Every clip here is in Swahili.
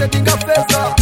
tinga pesa.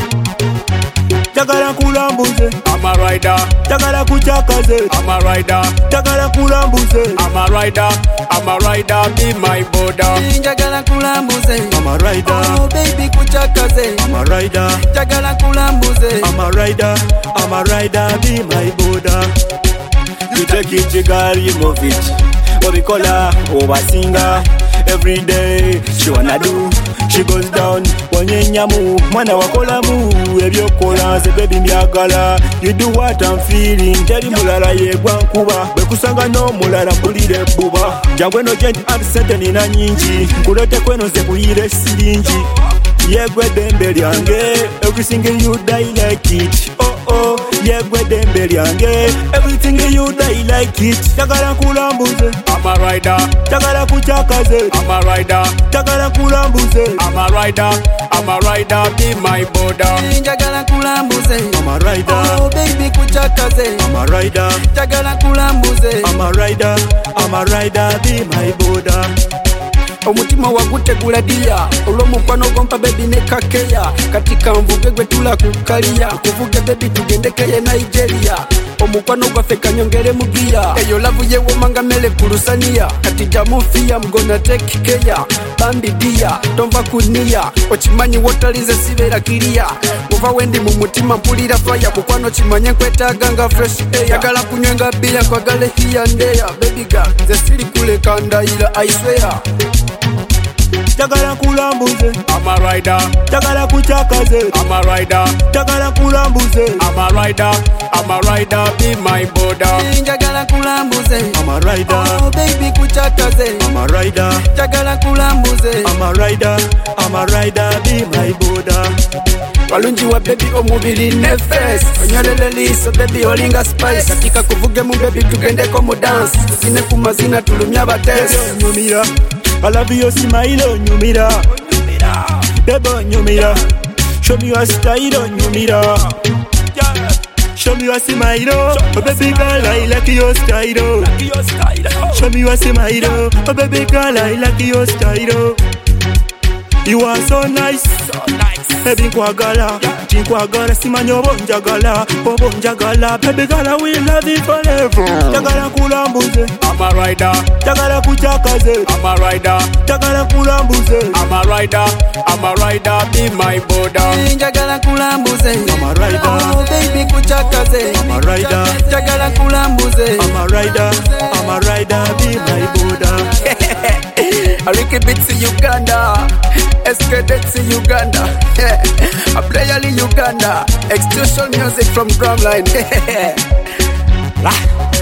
Tagala kulambuze, I'm a rider. tagala kuchakaze, I'm a rider. tagala kulambuze, I'm a rider. I'm a rider. Be my border. Njagala kulambuze, I'm a rider, oh baby kuchakaze, I'm a rider, njagala kulambuze, I'm a rider, I'm a rider, be my border. You take it, you got you move it. What we call her, oversinger. Every day, she wanna do, she goes down. Wanyenyamu, mwana wakola mu. Ebyo kola, say baby myagala. You do what I'm feeling. Teri mulala yegwa nkuba. Bekusanga no mulala mpulire buba. Jangwe no genti ati sente nina nyingi. Nkulete kweno ze kuyire siringi. Yegwe dembe lyange, everything you die like it. Oh oh, yegwe dembe lyange, everything you die like it. Tagala kulambuze, I'm a rider. tagala kuchakaze, I'm a rider. tagala kulambuze, I'm a rider. I'm a rider. Be my border. njagala kulambuze, I'm a rider, oh baby kuchakaze, I'm a rider, njagala kulambuze, I'm a rider, I'm a rider, be my border. omutima wagutegula dia olw'omukwano gompa bebi ne kakeya katika nvuge gwe tula kukaliya kuvuge bebi tugendekeye Nigeria omukwano gwaffe kanyongere mu giya eyo lavu yewomanga mele ku lusaniya kati jamufiya mgona take care bambi dia tonva kuniya okimanyi wotalize sibeera kiriya muva wendi mu mutima mpulira faya mukwano kimanye nkwetaaga nga fresh air yagala kunywenga bia kwagale hiya ndeya baby girl ze siri kuleka ndayira I swear. Tagala kulambuze, I'm a rider. tagala kuchakaze, I'm a rider. tagala kulambuze, I'm a rider. I'm a rider. Be my border. njagala kulambuze, I'm a rider, oh baby kuchakaze, I'm a rider, njagala kulambuze, I'm a rider, I'm a rider, be my border. walungi wa baby omubiri ne face onyolele liiso baby olinga spice katika kuvuge mu baby tugendeko mu dance zine ku mazina tulumya abatesi Nyumira, I love your smile, nyumira, bebo nyumira, show me your style, nyumira, show me your smile, oh baby girl I like your style, show me your smile, oh baby girl I like your style. You are so nice, baby nkwagala, nkwagala simanyi oba onjagala, baby girl I will love you forever. Tagala kulambuze, I'm a rider. tagala kuchakaze, I'm a rider. tagala kulambuze, I'm a rider. I'm a rider. Be my border. njagala kulambuze, I'm a rider, oh baby kuchakaze, I'm a rider, njagala kulambuze, I'm a rider, I'm a rider, be my border. Ricky Beats in Uganda, SK Dex in Uganda, a player in Uganda, extortion music from Drumline.